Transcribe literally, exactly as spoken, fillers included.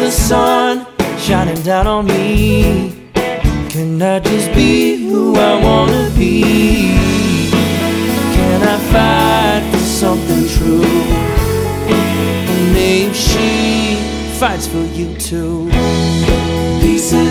the sun shining down on me. Can I just be who I wanna be? Can I fight for something true? And if she fights for you too. Pieces